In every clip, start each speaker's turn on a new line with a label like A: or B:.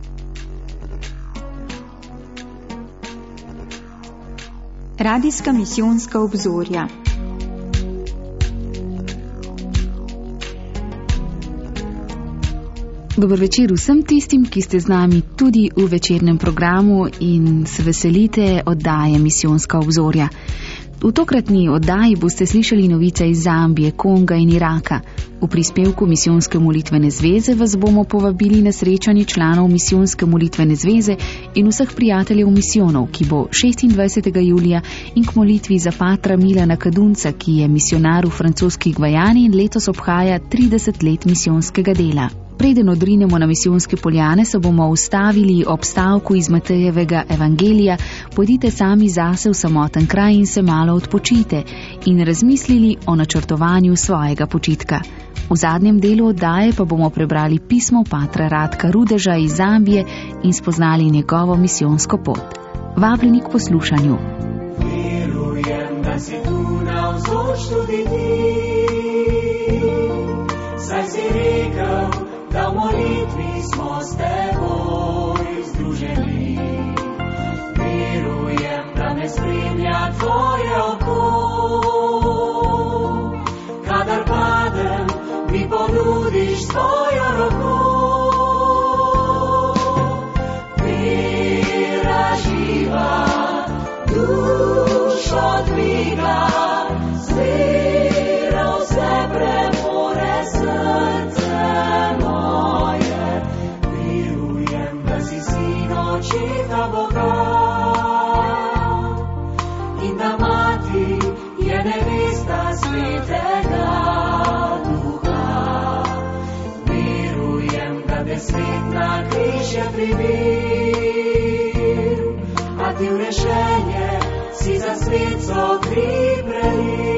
A: Radijska misijonska obzorja.
B: Dober večer vsem tistim, ki ste z nami tudi v večernem programu in se veselite oddaje Misijonska obzorja. V tokratni oddaji boste slišali novice iz Zambije, Konga in Iraka. V prispevku Misijonske molitvene zveze vas bomo povabili na srečanje članov Misijonske molitvene zveze in vseh prijateljev misijonov, ki bo 26. julija, in k molitvi za patra Milana Kadunca, ki je misionar v francoski Gvajani in letos obhaja 30 let misijonskega dela. Preden odrinemo na misijonske poljane, se bomo ustavili ob stavku iz Matejevega evangelija: pojdite sami zase v samoten kraj in se malo odpočite, in razmislili o načrtovanju svojega počitka. V zadnjem delu oddaje pa bomo prebrali pismo patra Radka Rudeža iz Zambije in spoznali njegovo misijonsko pot. Vabljeni k poslušanju.
C: Verujem, da si tu navzoč tudi ti, saj si rekel, da v molitvi smo s teboj združeni. Verujem, da me spremlja tvoje oko, kadar padem, mi ponudiš svojo roko. Vera živa, dušo dviga, zvera vse premore srce moje. Verujem, da si sin očeta Boga in da mati je nevesta svetega Duha. Verujem, da te svet na križ je pribil, a ti v rešenje si za svet so kri prelil.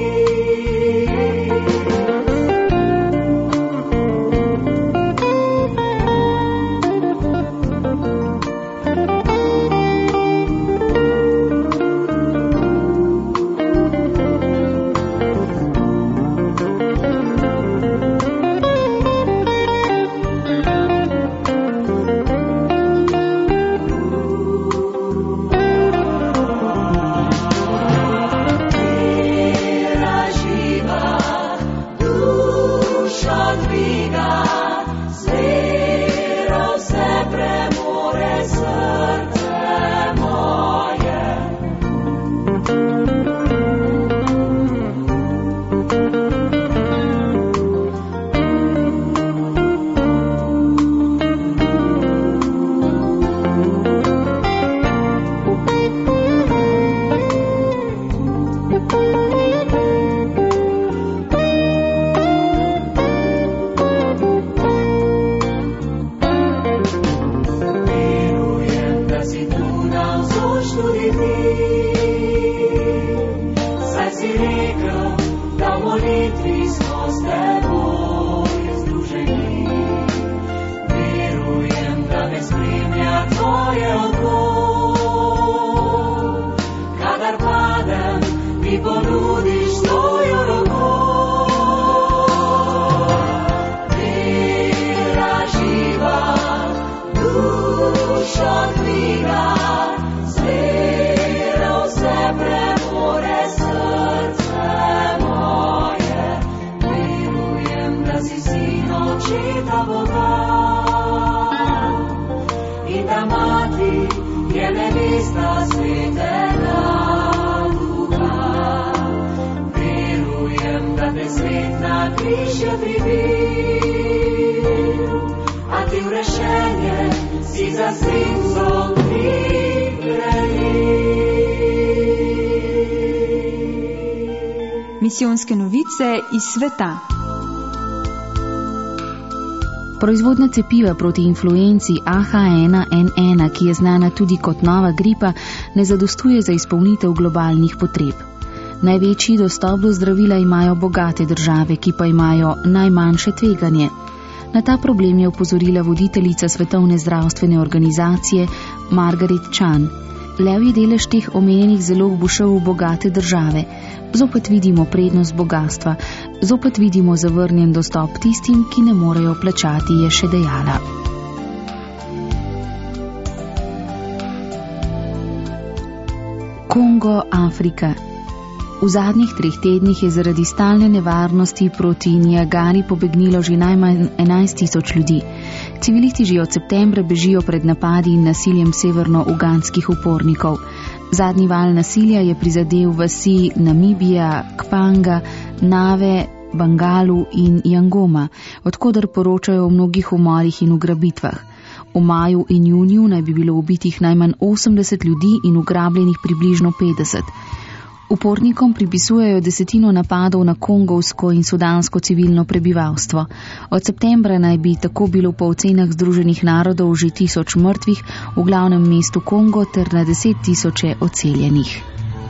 A: Misijonske novice iz sveta.
B: Proizvodnja cepiva proti influenci AH1N1, ki je znana tudi kot nova gripa, ne zadostuje za izpolnitev globalnih potreb. Največji dostop do zdravila imajo bogate države, ki pa imajo najmanjše tveganje. Na ta problem je opozorila voditeljica Svetovne zdravstvene organizacije Margaret Chan. Levji delež teh omenjenih zalog bo šel v bogate države. Zopet vidimo prednost bogatstva, zopet vidimo zavrnjen dostop tistim, ki ne morejo plačati, je še dejala. Kongo, Afrika. V zadnjih 3 tednih je zaradi stalne nevarnosti proti Niagari pobegnilo že najmanj 11.000 ljudi. Civilisti že od septembra bežijo pred napadi in nasiljem severno-uganskih upornikov. Zadnji val nasilja je prizadel vasi Namibija, Kpanga, Nave, Bangalu in Jangoma, odkoder poročajo o mnogih umorih in ugrabitvah. V maju in juniju naj bi bilo ubitih najmanj 80 ljudi in ugrabljenih približno 50. Upornikom pripisujejo 10 napadov na kongovsko in sudansko civilno prebivalstvo. Od septembra naj bi tako bilo po ocenah Združenih narodov že 1000 mrtvih v glavnem mestu Kongo ter na 10.000 odseljenih.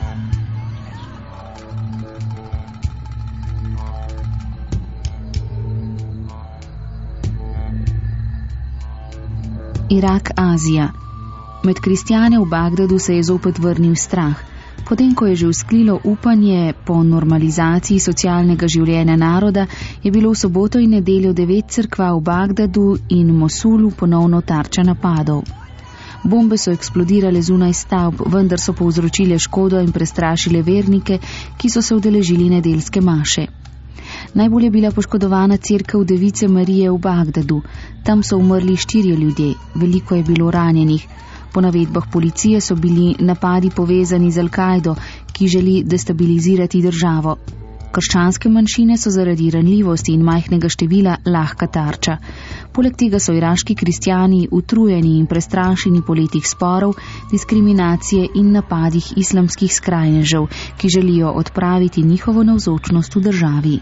B: Irak, Azija. Med kristjane v Bagdadu se je zopet vrnil strah. Potem, ko je že vzklilo upanje po normalizaciji socialnega življenja naroda, je bilo v soboto in nedeljo 9 cerkva v Bagdadu in Mosulu ponovno tarča napadov. Bombe so eksplodirale zunaj stavb, vendar so povzročile škodo in prestrašile vernike, ki so se udeležili nedeljske maše. Najbolj je bila poškodovana cerkev Device Marije v Bagdadu. Tam so umrli 4 ljudje, veliko je bilo ranjenih. Po navedbah policije so bili napadi povezani z Al-Kaido, ki želi destabilizirati državo. Krščanske manjšine so zaradi ranljivosti in majhnega števila lahka tarča. Poleg tega so iraški kristjani utrujeni in prestrašeni po letih sporov, diskriminacije in napadih islamskih skrajnežev, ki želijo odpraviti njihovo navzočnost v državi.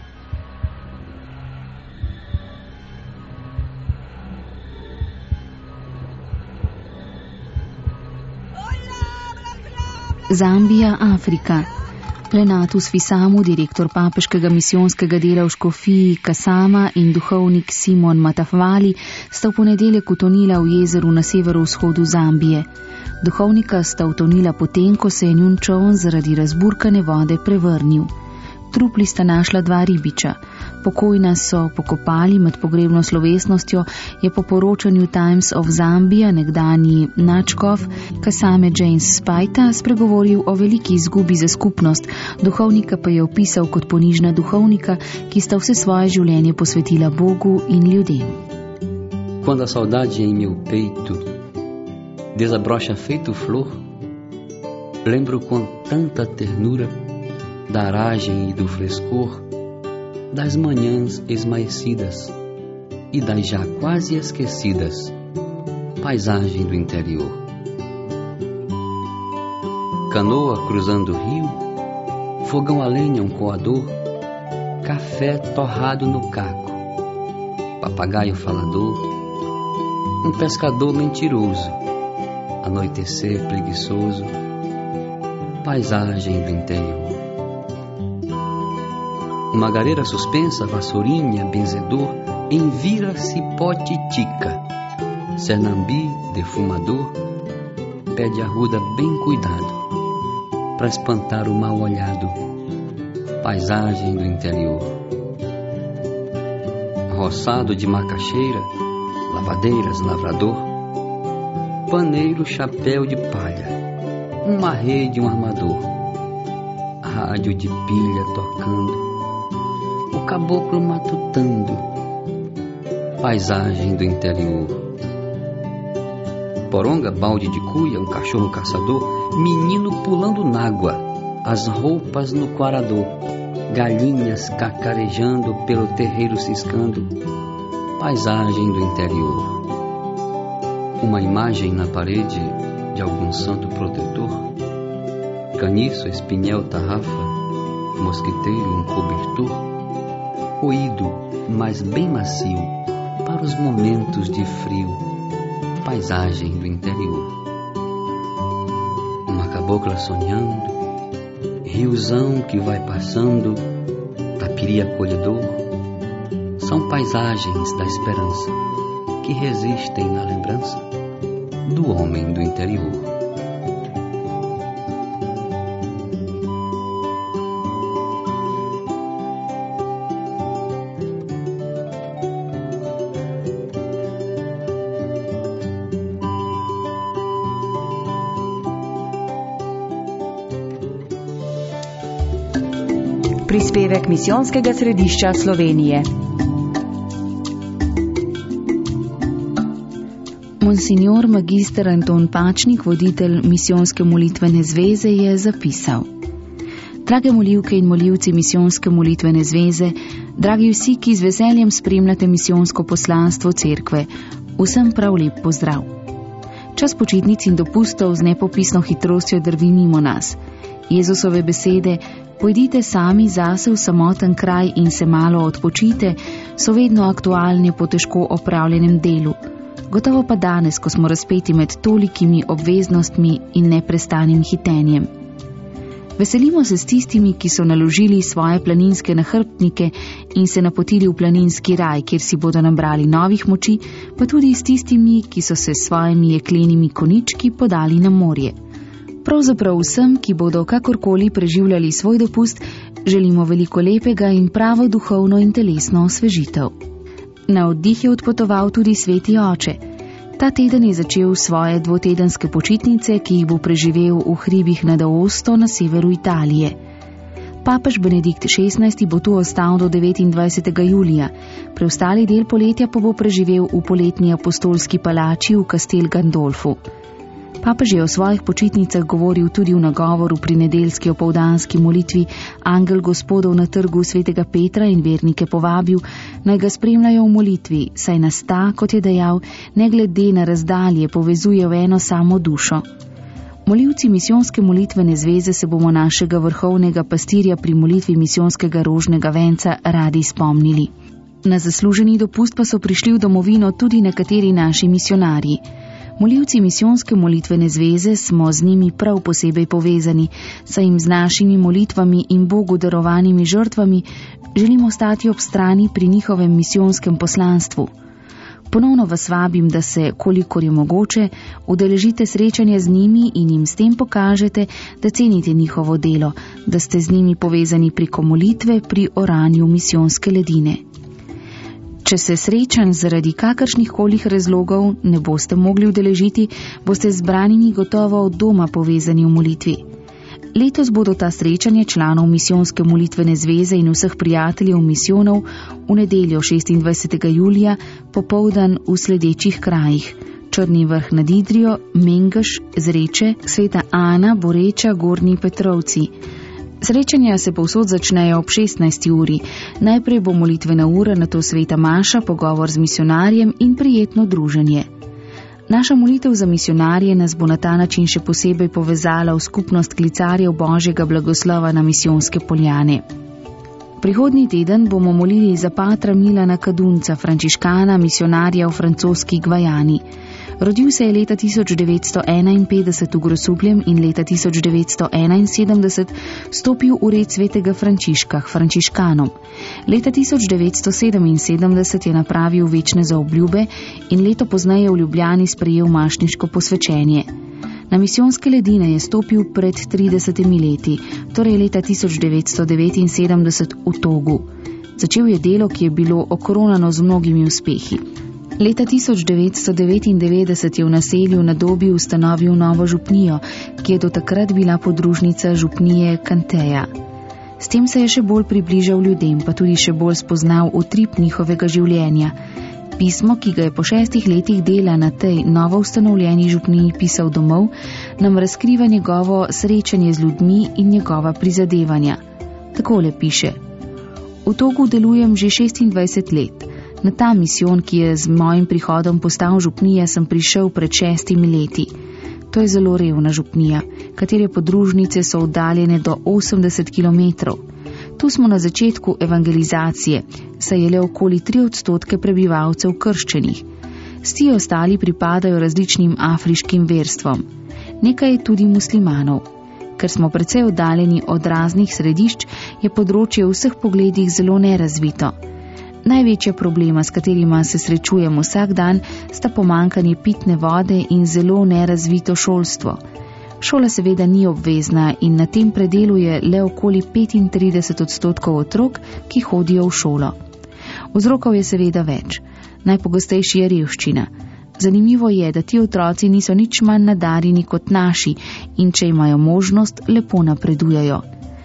B: Zambija, Afrika. Lenatus Fisamu, direktor papeškega misijonskega dela v škofiji Kasama in duhovnik Simon Matafvali sta v ponedeljek utonila v jezeru na severovzhodu Zambije. Duhovnika sta utonila potem, ko se je njun čoln zaradi razburkane vode prevrnil. Trupli sta našla 2 ribiča. Pokojna so pokopali med pogrebno slovesnostjo, je po poročanju Times of Zambia nekdanji nadškof Kasame James Spajta spregovoril o veliki izgubi za skupnost, duhovnika pa je opisal kot ponižna duhovnika, ki sta vse svoje življenje posvetila Bogu in ljudem.
D: Quando a saudade em meu peito desabrocha feito flor, lembro com tanta ternura da aragem e do frescor, das manhãs esmaecidas e das já quase esquecidas paisagem do interior. Canoa cruzando o rio, fogão a lenha um coador, café torrado no caco, papagaio falador, um pescador mentiroso, anoitecer preguiçoso, paisagem do interior. Uma gareira suspensa, vassourinha, benzedor, envira cipote tica. Cernambi, defumador, pede arruda bem cuidado, pra espantar o mal olhado, paisagem do interior. Roçado de macaxeira, lavadeiras, lavrador, paneiro, chapéu de palha, uma rede, um armador, rádio de pilha tocando, o caboclo matutando, paisagem do interior. Poronga, balde de cuia, um cachorro caçador, menino pulando nágua, as roupas no quarador, galinhas cacarejando pelo terreiro ciscando, paisagem do interior. Uma imagem na parede de algum santo protetor, caniço, espinhel, tarrafa, mosquiteiro, um cobertor, ruído, mas bem macio, para os momentos de frio, paisagem do interior. Uma cabocla sonhando, riozão que vai passando, tapiri acolhedor, são paisagens da esperança que resistem na lembrança do homem do interior.
E: Prispevek Misijonskega središča Slovenije.
B: Monsignor magister Anton Pačnik, voditelj Misijonske molitvene zveze, je zapisal: Drage molivke in molivci Misijonske molitvene zveze, dragi vsi, ki z veseljem spremljate misijonsko poslanstvo cerkve, vsem prav lep pozdrav. Čas počitnic in dopustov z nepopisno hitrostjo drvi mimo nas. Jezusove besede, pojdite sami zase v samoten kraj in se malo odpočite, so vedno aktualne po težko opravljenem delu. Gotovo pa danes, ko smo razpeti med tolikimi obveznostmi in neprestanim hitenjem. Veselimo se s tistimi, ki so naložili svoje planinske nahrbtnike in se napotili v planinski raj, kjer si bodo nabrali novih moči, pa tudi s tistimi, ki so se s svojimi jeklenimi konički podali na morje. Pravzaprav vsem, ki bodo kakorkoli preživljali svoj dopust, želimo veliko lepega in pravo duhovno in telesno osvežitev. Na oddih je odpotoval tudi sveti oče. Ta teden je začel svoje dvotedenske počitnice, ki jih bo preživel v hribih nad Aosto na severu Italije. Papež Benedikt XVI bo tu ostal do 29. julija, preostali del poletja pa bo preživel v poletni apostolski palači v Castel Gandolfu. Papež je o svojih počitnicah govoril tudi v nagovoru pri nedeljski opoldanski molitvi Angel Gospodov na trgu svetega Petra in vernike povabil, naj ga spremljajo v molitvi, saj nas ta, kot je dejal, ne glede na razdalje povezuje v eno samo dušo. Molivci Misijonske molitvene zveze se bomo našega vrhovnega pastirja pri molitvi misijonskega rožnega venca radi spomnili. Na zasluženi dopust pa so prišli v domovino tudi nekateri naši misionarji. Molivci Misijonske molitvene zveze smo z njimi prav posebej povezani, saj jim z našimi molitvami in Bogu darovanimi žrtvami želimo stati ob strani pri njihovem misijonskem poslanstvu. Ponovno vas vabim, da se, kolikor je mogoče, udeležite srečanja z njimi in jim s tem pokažete, da cenite njihovo delo, da ste z njimi povezani preko molitve pri oranju misijonske ledine. Če se srečanj zaradi kakršnih kolih razlogov ne boste mogli udeležiti, boste z branimi gotovo od doma povezani v molitvi. Letos bodo ta srečanje članov Misijonske molitvene zveze in vseh prijateljev misijonov v nedeljo 26. julija popoldan v sledečih krajih: Črni vrh nad Idrijo, Mengeš, Zreče, Sveta Ana, Boreča, Gornji Petrovci. Srečanja se povsod začnejo ob 16. uri. Najprej bo molitvena ura, nato sveta maša, pogovor z misionarjem in prijetno druženje. Naša molitev za misionarje nas bo na ta način še posebej povezala v skupnost klicarjev Božjega blagoslova na misijonske poljane. Prihodnji teden bomo molili za patra Milana Kadunca, frančiškana, misionarja v francoski Gvajani. Rodil se je leta 1951 v Grosupljem in leta 1971 stopil v red svetega Frančiška, frančiškanom. Leta 1977 je napravil večne zaobljube in leto pozneje v Ljubljani sprejel mašniško posvečenje. Na misijonske ledine je stopil pred 30 leti, torej leta 1979 v Togu. Začel je delo, ki je bilo okronano z mnogimi uspehi. Leta 1999 je v naselju na Dobi ustanovil novo župnijo, ki je do takrat bila podružnica župnije Kanteja. S tem se je še bolj približal ljudem, pa tudi še bolj spoznal utrip njihovega življenja. Pismo, ki ga je po 6 letih dela na tej novo ustanovljeni župniji pisal domov, nam razkriva njegovo srečanje z ljudmi in njegova prizadevanja. Takole piše: V Togu delujem že 26 let. Na ta misijon, ki je z mojim prihodom postal župnija, sem prišel pred 6 leti. To je zelo revna župnija, katere podružnice so oddaljene do 80 km. Tu smo na začetku evangelizacije, saj je le okoli 3% prebivalcev krščenih. Vsi ostali pripadajo različnim afriškim verstvom. Nekaj je tudi muslimanov. Ker smo precej oddaljeni od raznih središč, je področje v vseh pogledih zelo nerazvito. Največja problema, s katerima se srečujemo vsak dan, sta pomankanje pitne vode in zelo nerazvito šolstvo. Šola seveda ni obvezna in na tem predelu je le okoli 35% otrok, ki hodijo v šolo. Vzrokov je seveda več. Najpogostejši je revščina. Zanimivo je, da ti otroci niso nič manj nadarjeni kot naši in če imajo možnost, lepo napredujejo.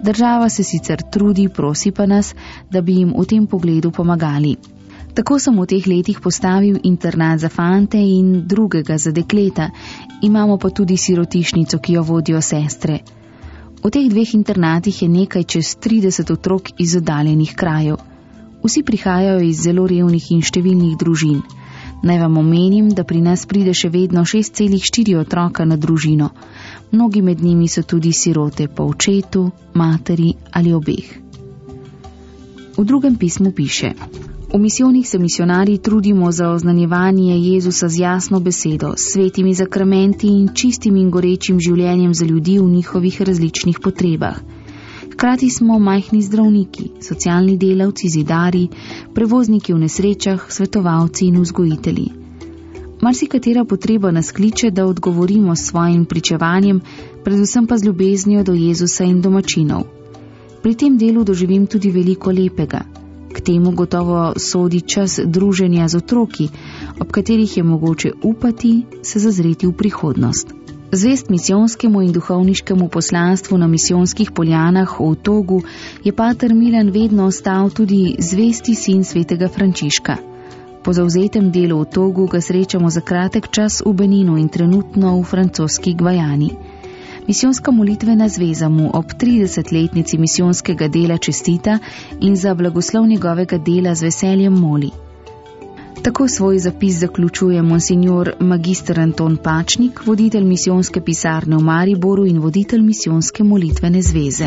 B: Država se sicer trudi, prosi pa nas, da bi jim v tem pogledu pomagali. Tako sem v teh letih postavil internat za fante in drugega za dekleta, imamo pa tudi sirotišnico, ki jo vodijo sestre. V teh 2 internatih je nekaj čez 30 otrok iz oddaljenih krajev. Vsi prihajajo iz zelo revnih in številnih družin. Naj vam omenim, da pri nas pride še vedno 6,4 otroka na družino. Mnogi med njimi so tudi sirote po očetu, materi ali obeh. V drugem pismu piše: V misijonih se misionarji trudimo za oznanjevanje Jezusa z jasno besedo, svetimi zakramenti in čistim in gorečim življenjem za ljudi v njihovih različnih potrebah. Hkrati smo majhni zdravniki, socialni delavci, zidari, prevozniki v nesrečah, svetovalci in vzgojitelji. Marsikatera potreba nas kliče, da odgovorimo s svojim pričevanjem, predvsem pa z ljubeznijo do Jezusa in domačinov. Pri tem delu doživim tudi veliko lepega. K temu gotovo sodi čas druženja z otroki, ob katerih je mogoče upati, se zazreti v prihodnost. Zvest misijonskemu in duhovniškemu poslanstvu na misijonskih poljanah v Togu je pater Milan vedno ostal tudi zvesti sin svetega Frančiška. Po zavzetem delu v Togu ga srečamo za kratek čas v Beninu in trenutno v francoski Gvajani. Misijonska molitvena zveza mu ob 30-letnici misijonskega dela čestita in za blagoslov njegovega dela z veseljem moli. Tako svoj zapis zaključuje monsignor magister Anton Pačnik, voditelj misijonske pisarne v Mariboru in voditelj misijonske molitvene zveze.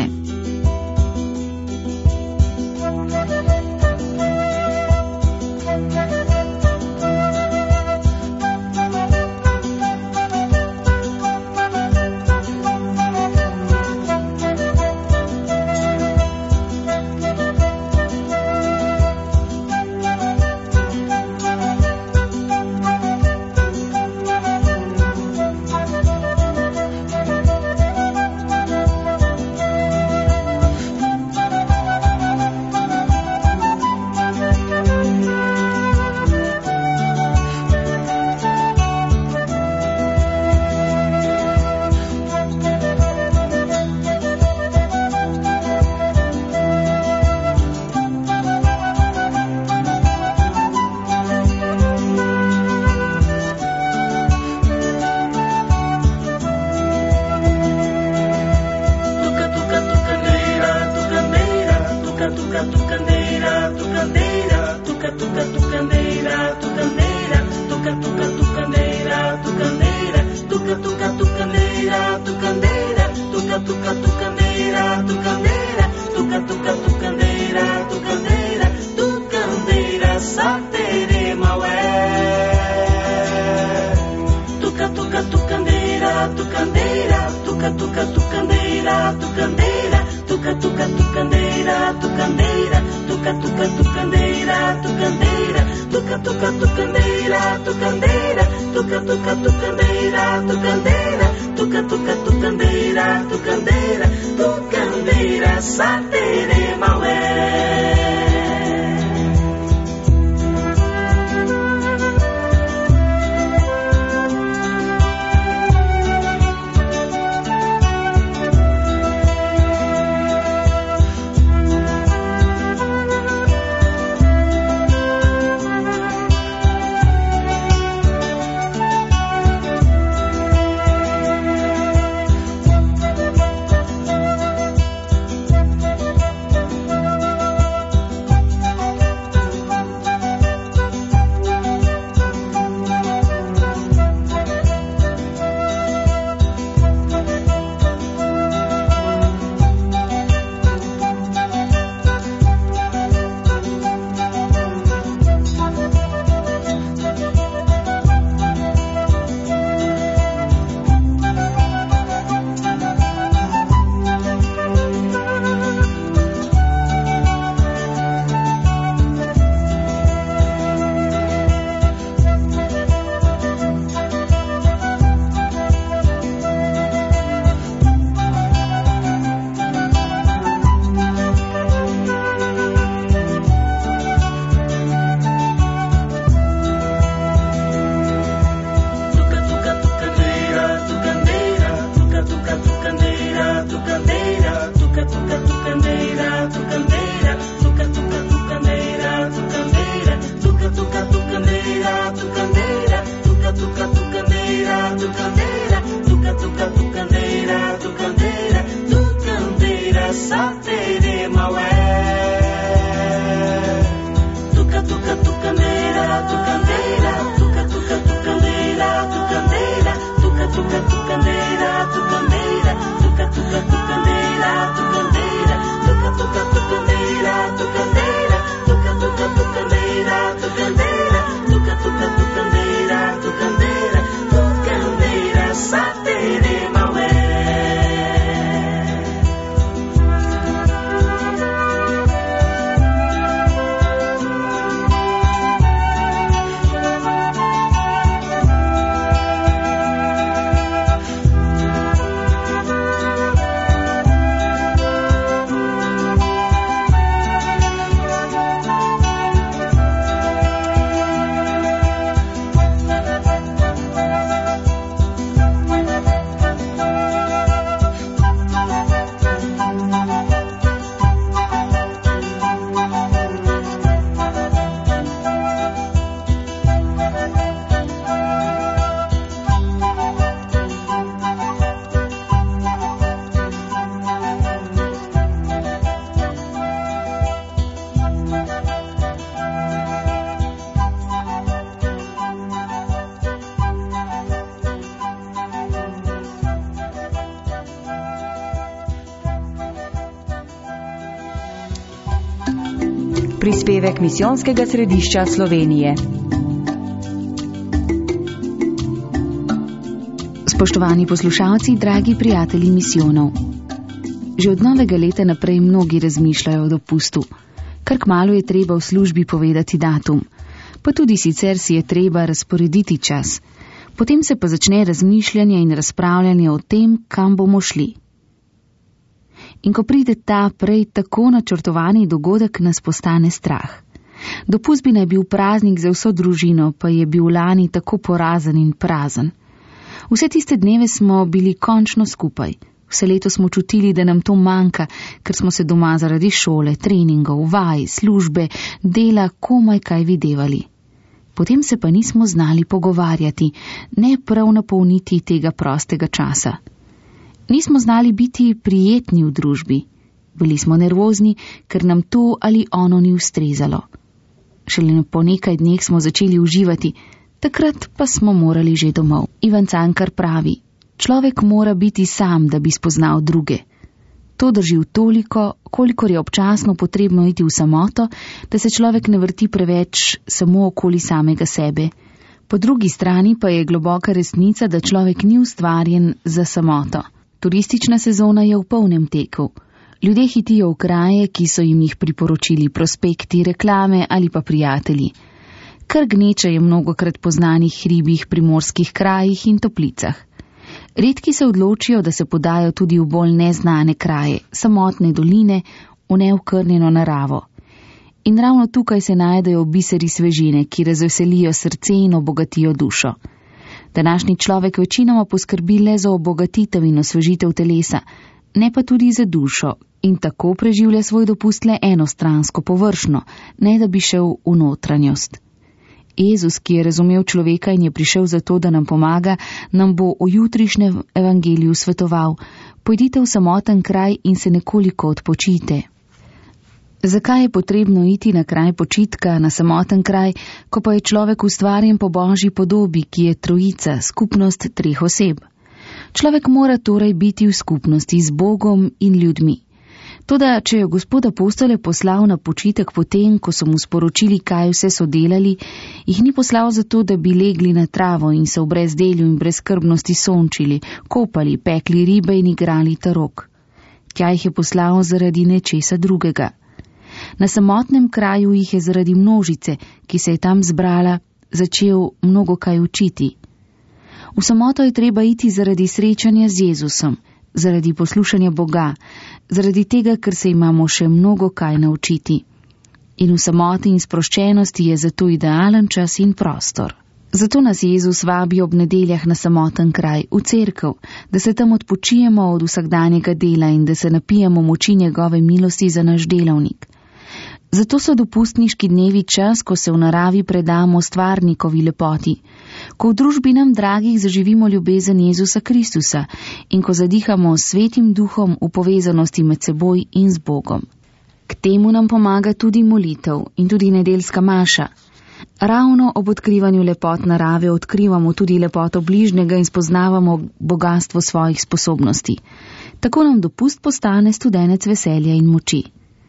E: Prispevek Misijonskega središča Slovenije.
B: Spoštovani poslušalci, dragi prijatelji misijonov. Že od novega leta naprej mnogi razmišljajo o dopustu. Kar kmalu je treba v službi povedati datum. Pa tudi sicer si je treba razporediti čas. Potem se pa začne razmišljanje in razpravljanje o tem, kam bomo šli. In ko pride ta prej tako načrtovani dogodek, nas postane strah. Dopust bi naj bil praznik za vso družino, pa je bil lani tako porazen in prazen. Vse tiste dneve smo bili končno skupaj. Vse leto smo čutili, da nam to manjka, ker smo se doma zaradi šole, treningov, vaj, službe, dela komaj kaj videvali. Potem se pa nismo znali pogovarjati, ne prav napolniti tega prostega časa. Nismo znali biti prijetni v družbi. Bili smo nervozni, ker nam to ali ono ni ustrezalo. Šele po nekaj dneh smo začeli uživati, takrat pa smo morali že domov. Ivan Cankar pravi, človek mora biti sam, da bi spoznal druge. To drži toliko, kolikor je občasno potrebno iti v samoto, da se človek ne vrti preveč samo okoli samega sebe. Po drugi strani pa je globoka resnica, da človek ni ustvarjen za samoto. Turistična sezona je v polnem teku. Ljudje hitijo v kraje, ki so jim jih priporočili prospekti, reklame ali pa prijatelji. Kar gneče je mnogokrat po znanih hribih, primorskih krajih in toplicah. Redki se odločijo, da se podajo tudi v bolj neznane kraje, samotne doline, v neokrnjeno naravo. In ravno tukaj se najdejo biseri svežine, ki razveselijo srce in obogatijo dušo. Današnji človek večinoma poskrbi le za obogatitev in osvežitev telesa, ne pa tudi za dušo, in tako preživlja svoj dopust le enostransko, površno, ne da bi šel v notranjost. Jezus, ki je razumel človeka in je prišel zato, da nam pomaga, nam bo o jutrišnjem evangeliju svetoval: pojdite v samoten kraj in se nekoliko odpočite. Zakaj je potrebno iti na kraj počitka, na samoten kraj, ko pa je človek ustvarjen po Božji podobi, ki je trojica, skupnost 3 oseb? Človek mora torej biti v skupnosti z Bogom in ljudmi. Toda, če je Gospod apostole poslal na počitek potem, ko so mu sporočili, kaj vse so delali, jih ni poslal zato, da bi legli na travo in se v brezdelju in brezskrbnosti sončili, kopali, pekli ribe in igrali tarok. Tja jih je poslal zaradi nečesa drugega. Na samotnem kraju jih je zaradi množice, ki se je tam zbrala, začel mnogo kaj učiti. V samoto je treba iti zaradi srečanja z Jezusom, zaradi poslušanja Boga, zaradi tega, ker se imamo še mnogo kaj naučiti. In v samoti in sproščenosti je zato idealen čas in prostor. Zato nas Jezus vabi ob nedeljah na samoten kraj, v cerkev, da se tam odpočijemo od vsakdanjega dela in da se napijemo moči njegove milosti za naš delavnik. Zato so dopustniški dnevi čas, ko se v naravi predamo stvarnikovi lepoti, ko v družbi nam dragih zaživimo ljubezen Jezusa Kristusa in ko zadihamo s Svetim Duhom v povezanosti med seboj in z Bogom. K temu nam pomaga tudi molitev in tudi nedeljska maša. Ravno ob odkrivanju lepot narave odkrivamo tudi lepoto bližnjega in spoznavamo bogastvo svojih sposobnosti. Tako nam dopust postane studenec veselja in moči.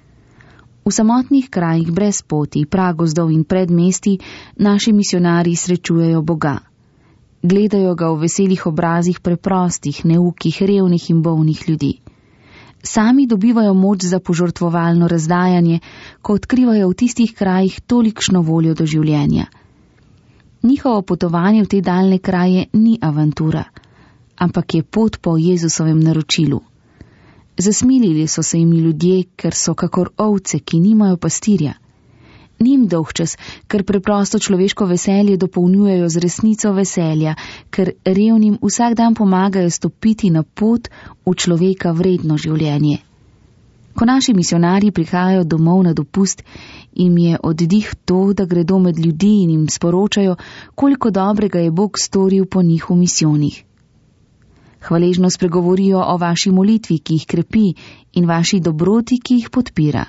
B: V samotnih krajih brez poti, pragozdov in predmesti naši misionarji srečujejo Boga. Gledajo ga v veselih obrazih preprostih, neukih, revnih in bolnih ljudi. Sami dobivajo moč za požrtvovalno razdajanje, ko odkrivajo v tistih krajih tolikšno voljo do življenja. Njihovo potovanje v te daljne kraje ni avantura, ampak je pot po Jezusovem naročilu. Zasmilili so se jimi ljudje, ker so kakor ovce, ki nimajo pastirja. Njim dolgčas, ker preprosto človeško veselje dopolnjujejo z resnico veselja, ker revnim vsak dan pomagajo stopiti na pot v človeka vredno življenje. Ko naši misionarji prihajajo domov na dopust, jim je oddih to, da gredo med ljudi in jim sporočajo, koliko dobrega je Bog storil po njih v misijonih. Hvaležno spregovorijo o vaši molitvi, ki jih krepi, in vaši dobroti, ki jih podpira.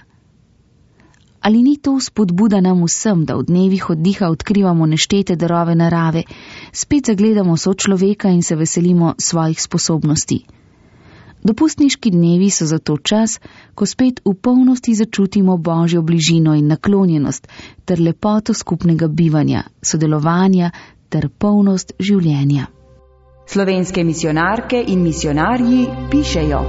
B: Ali ni to spodbuda nam vsem, da v dnevih oddiha odkrivamo neštete darove narave, spet zagledamo sočloveka in se veselimo svojih sposobnosti? Dopustniški dnevi so zato čas, ko spet v polnosti začutimo Božjo bližino in naklonjenost ter lepoto skupnega bivanja, sodelovanja ter polnost življenja.
E: Slovenske misijonarke in misijonarji pišejo.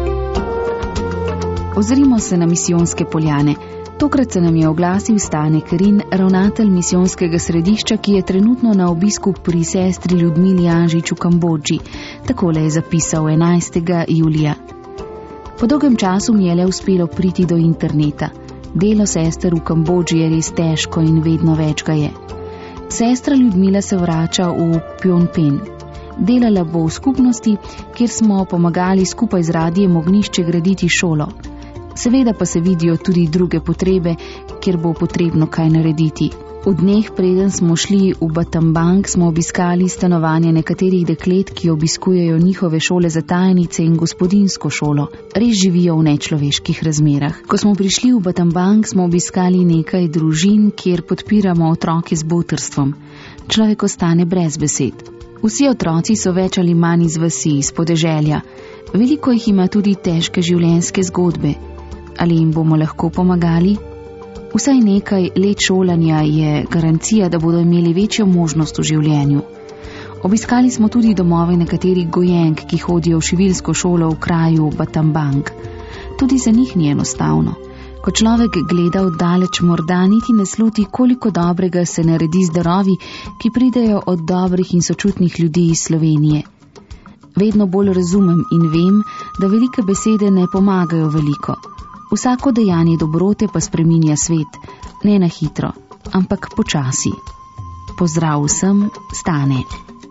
B: Ozrimo se na misijonske poljane. Tokrat se nam je oglasil Stane Kerin, ravnatelj misijonskega središča, ki je trenutno na obisku pri sestri Ljudmili Anžič v Kambodži. Takole je zapisal 11. julija. Po dolgem času mi je le uspelo priti do interneta. Delo sester v Kambodži je res težko in vedno več ga je. Sestra Ljudmila se vrača v Phnom Penh. Delala bo v skupnosti, kjer smo pomagali skupaj z Radijem Ognjišče graditi šolo. Seveda pa se vidijo tudi druge potrebe, kjer bo potrebno kaj narediti. V dneh, preden smo šli v Battambang, smo obiskali stanovanje nekaterih deklet, ki obiskujejo njihove šole za tajnice in gospodinsko šolo. Res živijo v nečloveških razmerah. Ko smo prišli v Battambang, smo obiskali nekaj družin, kjer podpiramo otroke z botrstvom. Človek ostane brez besed. Vsi otroci so več ali manj iz vasi, iz podeželja. Veliko jih ima tudi težke življenjske zgodbe. Ali jim bomo lahko pomagali? Vsaj nekaj let šolanja je garancija, da bodo imeli večjo možnost v življenju. Obiskali smo tudi domove nekaterih gojenk, ki hodijo v šivilsko šolo v kraju Battambang. Tudi za njih ni enostavno. Ko človek gleda oddaleč, morda niti ne sluti, koliko dobrega se naredi z darovi, ki pridejo od dobrih in sočutnih ljudi iz Slovenije. Vedno bolj razumem in vem, da velike besede ne pomagajo veliko. Vsako dejanje dobrote pa spreminja svet, ne na hitro, ampak počasi. Pozdrav vsem, Stane.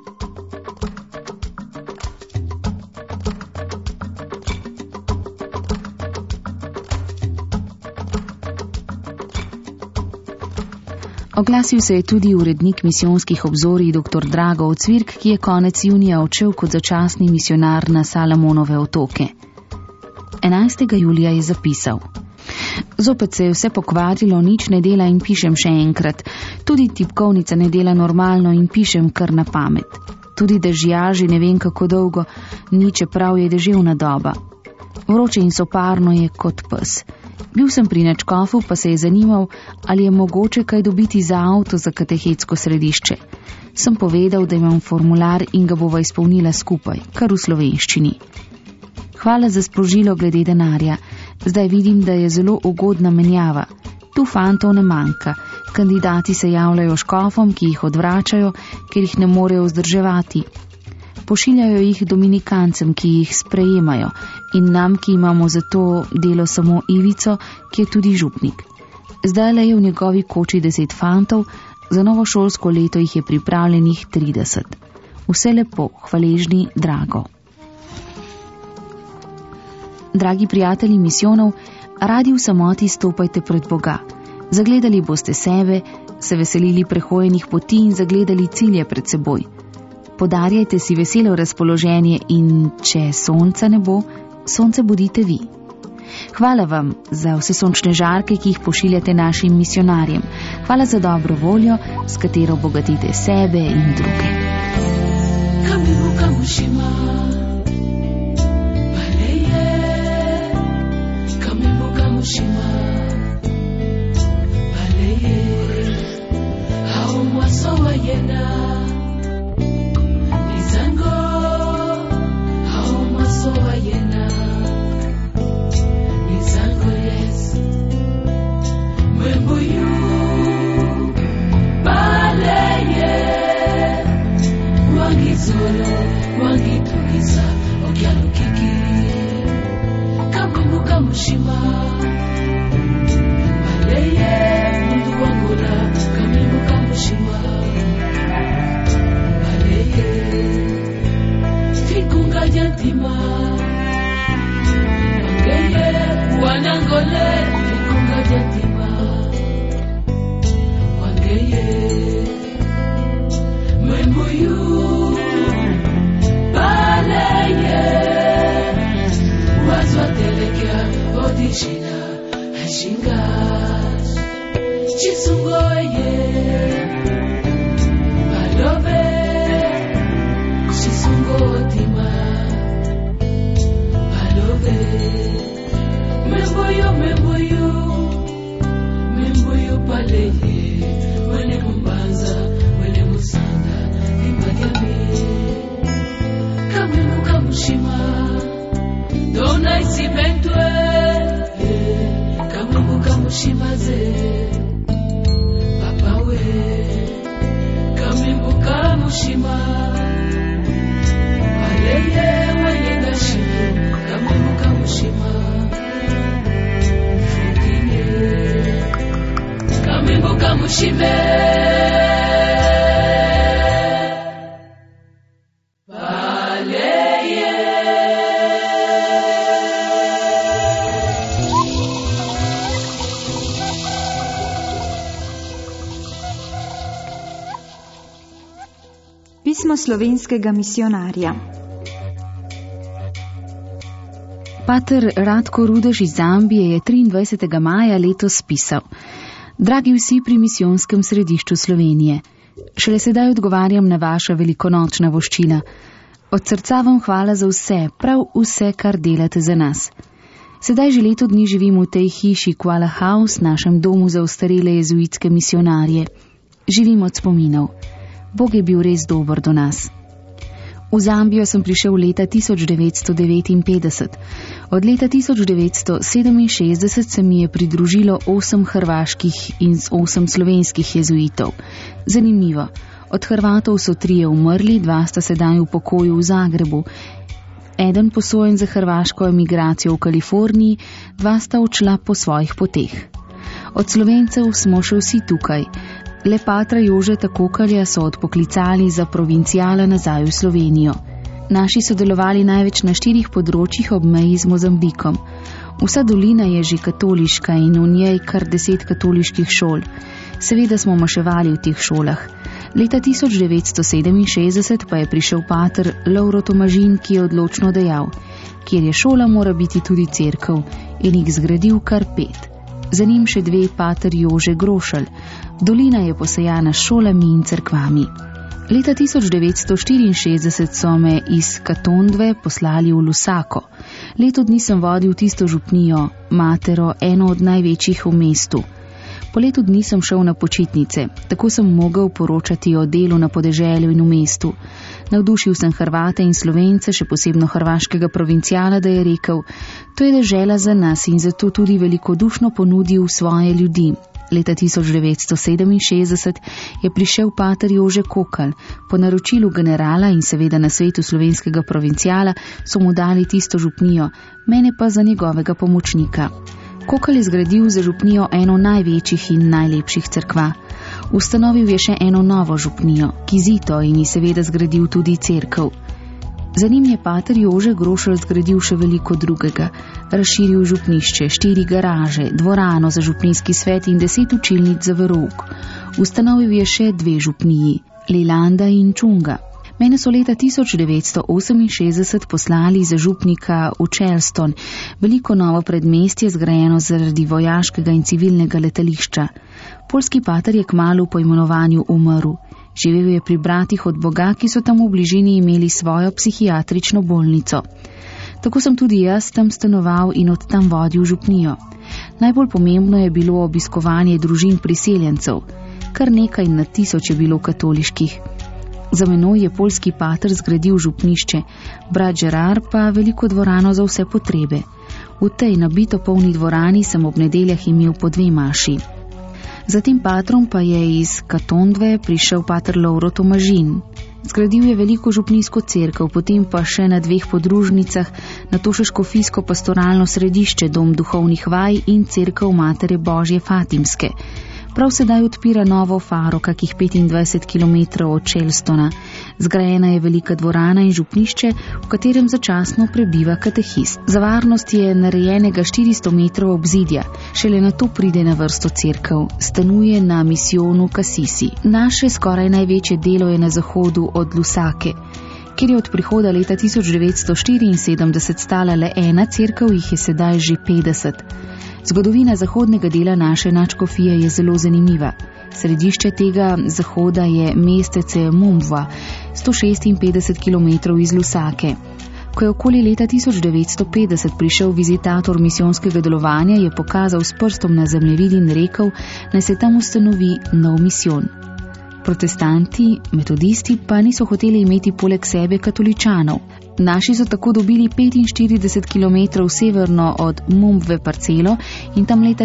B: Oglasil se je tudi urednik misijonskih obzorij dr. Drago Ocvirk, ki je konec junija odšel kot začasni misionar na Salamonove otoke. 11. julija je zapisal: Zopet se je vse pokvarilo, nič ne dela in pišem še enkrat. Tudi tipkovnica ne dela normalno in pišem kar na pamet. Tudi dežjaži ne vem kako dolgo, ni čeprav je deževna doba. Vroče in soparno je kot pes. Bil sem pri nadškofu, pa se je zanimal, ali je mogoče kaj dobiti za avto za katehetsko središče. Sem povedal, da imam formular in ga bova izpolnila skupaj, kar v slovenščini. Hvala za sprožilo glede denarja. Zdaj vidim, da je zelo ugodna menjava. Tu fantov ne manjka. Kandidati se javljajo škofom, ki jih odvračajo, ker jih ne morejo vzdrževati. Pošiljajo jih dominikancem, ki jih sprejemajo, in nam, ki imamo za to delo samo Ivico, ki je tudi župnik. Zdaj je v njegovi koči 10 fantov, za novo šolsko leto jih je pripravljenih 30. Vse lepo, hvaležni, Drago. Dragi prijatelji misijonov, radi v samoti stopajte pred Boga. Zagledali boste sebe, se veselili prehojenih poti in zagledali cilje pred seboj. Podarjajte si veselo razpoloženje in če sonca ne bo, sonce bodite vi. Hvala vam za vse sončne žarke, ki jih pošiljate našim misionarjem. Hvala za dobro voljo, s katero bogatite sebe in druge.
C: Rešši me.
A: Pismo slovenskega misijonarja.
B: Pater Radko Rudež iz Zambije je 23. maja letos pisal: Dragi vsi pri misijonskem središču Slovenije, šele sedaj odgovarjam na vaša velikonočna voščila. Od srca vam hvala za vse, prav vse, kar delate za nas. Sedaj že leto dni živim v tej hiši Kuala House, našem domu za ostarele jezuitske misijonarje. Živim od spominov. Bog je bil res dober do nas. V Zambijo sem prišel leta 1959. Od leta 1967 se mi je pridružilo 8 hrvaških in 8 slovenskih jezuitov. Zanimivo, od Hrvatov so 3 umrli, 2 sta sedaj v pokoju v Zagrebu. Eden posojen za hrvaško emigracijo v Kaliforniji, 2 sta odšla po svojih poteh. Od Slovencev smo še vsi tukaj. Le patra Jožeta Kokalja so odpoklicali za provincijala nazaj v Slovenijo. Naši so delovali največ na 4 področjih ob meji z Mozambikom. Vsa dolina je že katoliška in v njej kar 10 katoliških šol. Seveda smo maševali v teh šolah. Leta 1967 pa je prišel pater Lovro Tomažin, ki je odločno dejal: kjer je šola, mora biti tudi cerkev, in jih zgradil kar 5. Za njim še 2 pater Jože Grošelj. Dolina je posejana s šolami in cerkvami. Leta 1964 so me iz Katondve poslali v Lusako. Leto dni sem vodil tisto župnijo, Matero, eno od največjih v mestu. Po letu dni sem šel na počitnice, tako sem mogel poročati o delu na podeželju in v mestu. Navdušil sem Hrvate in Slovence, še posebno hrvaškega provincijala, da je rekel: to je dežela za nas, in zato tudi velikodušno ponudil svoje ljudi. Leta 1967 je prišel pater Jože Kokalj. Po naročilu generala in seveda na svetu slovenskega provincijala so mu dali tisto župnijo, mene pa za njegovega pomočnika. Kokalj je zgradil za župnijo eno največjih in najlepših cerkva. Ustanovil je še eno novo župnijo, Kizito, in ji seveda zgradil tudi cerkev. Za njim je pater Jože Grošelj zgradil še veliko drugega. Razširil župnišče, 4 garaže, dvorano za župnijski svet in 10 učilnic za verouk. Ustanovil je še 2 župniji, Lilanda in Čunga. Mene so leta 1968 poslali za župnika v Charleston, veliko novo predmestje zgrajeno zaradi vojaškega in civilnega letališča. Poljski pater je kmalu po imenovanju umrl. Živel je pri bratih od Boga, ki so tam v bližini imeli svojo psihiatrično bolnico. Tako sem tudi jaz tam stanoval in od tam vodil župnijo. Najbolj pomembno je bilo obiskovanje družin priseljencev. Kar nekaj na 1000 je bilo katoliških. Za menoj je poljski pater zgradil župnišče, brat Gerard pa veliko dvorano za vse potrebe. V tej nabito polni dvorani sem ob nedeljah imel po 2 maši. Za tem patrom pa je iz Katondve prišel pater Lovro Tomažin. Zgradil je veliko župnijsko cerkev, potem pa še na 2 podružnicah, nato še škofijsko pastoralno središče, dom duhovnih vaj in cerkev Matere Božje Fatimske. Prav sedaj odpira novo faro, kakih 25 km od Charlestona. Zgrajena je velika dvorana in župnišče, v katerem začasno prebiva katehist. Za varnost je narejenega 400 metrov obzidja, šele nato pride na vrsto cerkev. Stanuje na misijonu Kasisi. Naše skoraj največje delo je na zahodu od Lusake. Kjer je od prihoda leta 1974 stala le 1 cerkev, jih je sedaj že 50. Zgodovina zahodnega dela naše nadškofije je zelo zanimiva. Središče tega zahoda je mestece Mumva, 156 km iz Lusake. Ko je okoli leta 1950 prišel vizitator misijonskega delovanja, je pokazal s prstom na zemljevid in rekel, naj se tam ustanovi nov misijon. Protestanti, metodisti pa niso hoteli imeti poleg sebe katoličanov. Naši so tako dobili 45 km severno od Mumve parcelo in tam leta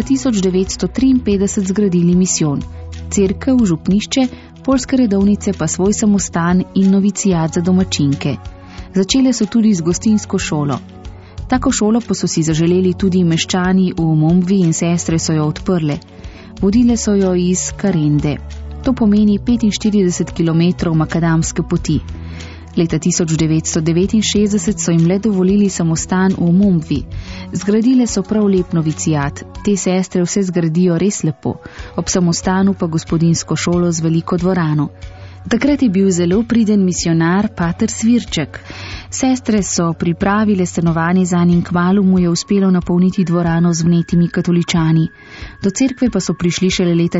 B: 1953 zgradili misijon. Cerkev, župnišče, poljske redovnice pa svoj samostan in novicijat za domačinke. Začele so tudi z gostinsko šolo. Tako šolo pa so si zaželeli tudi meščani v Mombvi in sestre so jo odprle. Vodile so jo iz Karende. To pomeni 45 km makadamske poti. Leta 1969 so jim le dovolili samostan v Mombvi. Zgradile so prav lep novicijat. Te sestre vse zgradijo res lepo. Ob samostanu pa gospodinsko šolo z veliko dvorano. Takrat je bil zelo priden misionar pater Svirček. Sestre so pripravile stanovanje za njim, kmalu mu je uspelo napolniti dvorano z vnetimi katoličani. Do cerkve pa so prišli šele leta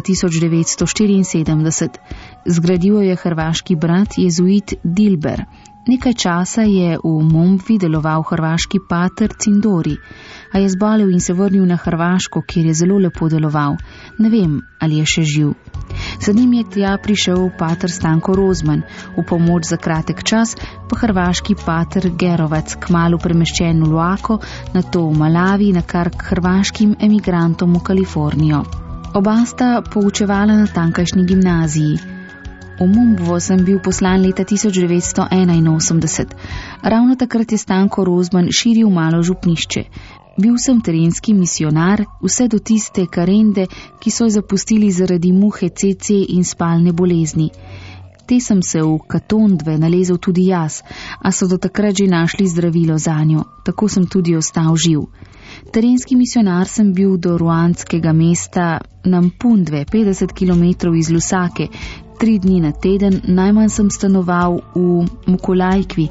B: 1974. Zgradil je hrvaški brat jezuit Dilber. Nekaj časa je v Mombvi deloval hrvaški pater Cindori, a je zbolel in se vrnil na Hrvaško, kjer je zelo lepo deloval. Ne vem, ali je še živ. Za njim je tja prišel pater Stanko Rozman, v pomoč za kratek čas pa hrvaški pater Gerovac, kmalu premeščen v Luako, nato v Malavi, nakar k hrvaškim emigrantom v Kalifornijo. Oba sta poučevala na tamkajšnji gimnaziji. V Mombvo sem bil poslan leta 1981. Ravno takrat je Stanko Rozman širil malo župnišče. Bil sem terenski misionar, vse do tiste Karende, ki so jo zapustili zaradi muhe CC in spalne bolezni. Te sem se v Katondve nalezel tudi jaz, a so do takrat že našli zdravilo zanjo. Tako sem tudi ostal živ. Terenski misionar sem bil do ruandskega mesta Nampundve, 50 km iz Lusake. 3 dni na teden, najmanj sem stanoval v Mukulajkvi,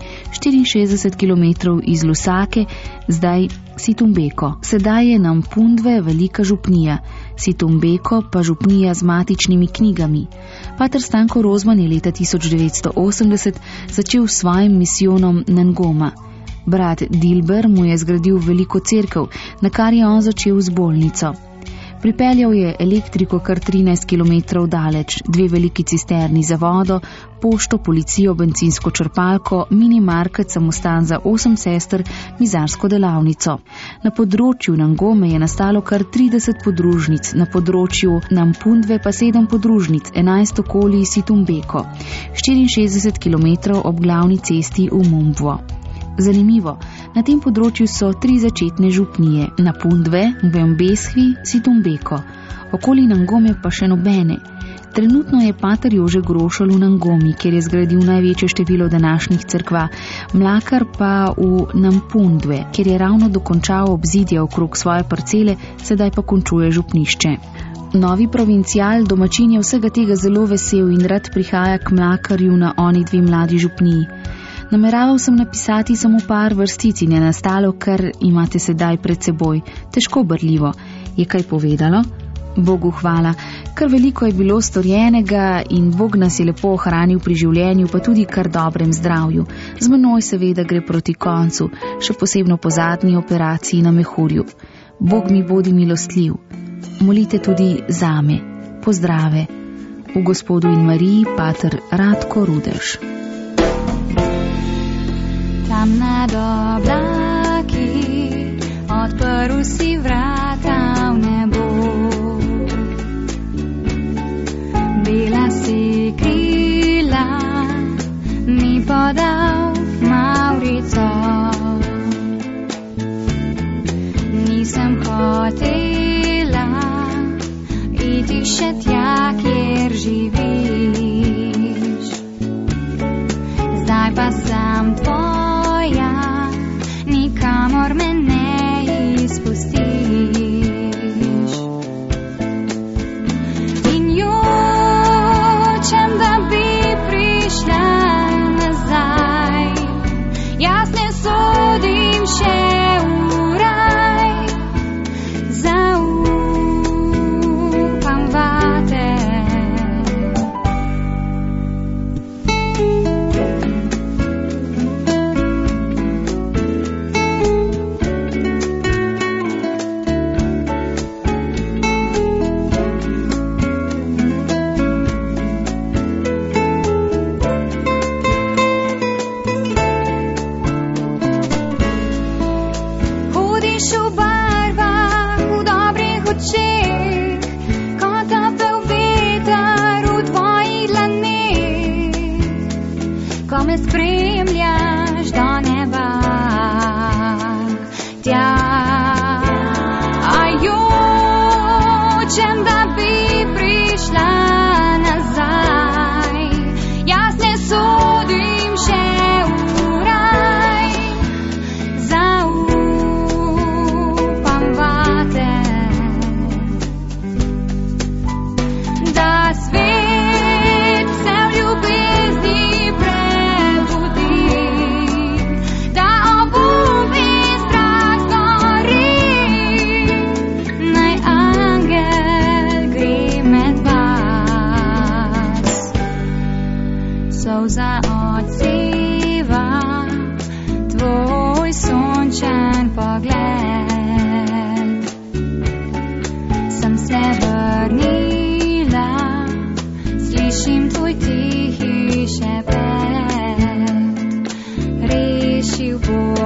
B: 64 km iz Lusake, zdaj Situmbeko. Sedaj je Nampundve velika župnija, Situmbeko pa župnija z matičnimi knjigami. Pater Stanko Rozman je leta 1980 začel s svojim misijonom Ngoma. Brat Dilber mu je zgradil veliko cerkev, na kar je on začel z bolnico. Pripeljal je elektriko kar 13 km daleč, 2 veliki cisterni za vodo, pošto, policijo, bencinsko črpalko, minimarket, samostan za 8 sester, mizarsko delavnico. Na področju Ngome je nastalo kar 30 podružnic, na področju Nampundve pa 7 podružnic, 11 okoli Situmbeko, 64 km ob glavni cesti v Mombvo. Zanimivo, na tem področju so 3 začetne župnije, Nampundve, Mbembesvi, Situmbeko, okoli Ngome pa še nobene. Trenutno je pater Jože Grošelj v Ngomi, kjer je zgradil največje število današnjih cerkva, Mlakar pa v Nampundve, kjer je ravno dokončal obzidje okrog svoje parcele, sedaj pa končuje župnišče. Novi provincial domačin je vsega tega zelo vesel in rad prihaja k Mlakarju na oni 2 mladi župniji. Nameraval sem napisati samo par vrstic in je nastalo, kar imate sedaj pred seboj. Težko brljivo. Je kaj povedalo? Bogu hvala. Kar veliko je bilo storjenega in Bog nas je lepo ohranil pri življenju, pa tudi kar dobrem zdravju. Z menoj seveda gre proti koncu, še posebno po zadnji operaciji na mehurju. Bog mi bodi milostljiv. Molite tudi zame. Pozdrave. V Gospodu in Mariji, pater Radko Rudež.
F: Tam nad oblaki odprl si vrata v nebo. Bela si krila mi podal Maurico. Nisem hotela iti še tja, kjer živiš. Zdaj pa sem tvoja, nikamor me ne izpustiš. In jočem, da bi prišla nazaj, jaz ne sodim še v raj, zaupam vate.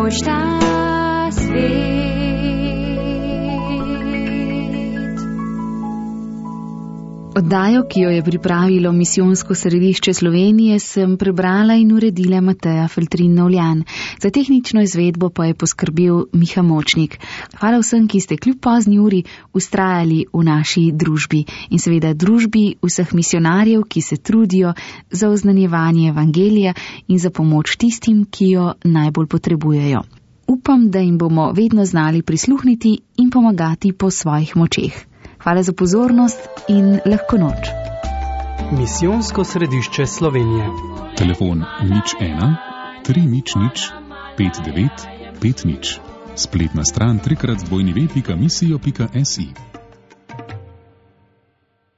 F: pomoč ta svet.
B: Oddajo, ki jo je pripravilo Misijonsko središče Slovenije, sem prebrala in uredila Mateja Feltrin-Novljan. Za tehnično izvedbo pa je poskrbel Miha Močnik. Hvala vsem, ki ste kljub pozni uri vztrajali v naši družbi in seveda družbi vseh misionarjev, ki se trudijo za oznanjevanje evangelija in za pomoč tistim, ki jo najbolj potrebujejo. Upam, da jim bomo vedno znali prisluhniti in pomagati po svojih močeh. Hvala za pozornost in lahko noč.
G: Misijonsko središče Slovenije.
H: Telefon 01 300 5950. Spletna stran www.misijo.si.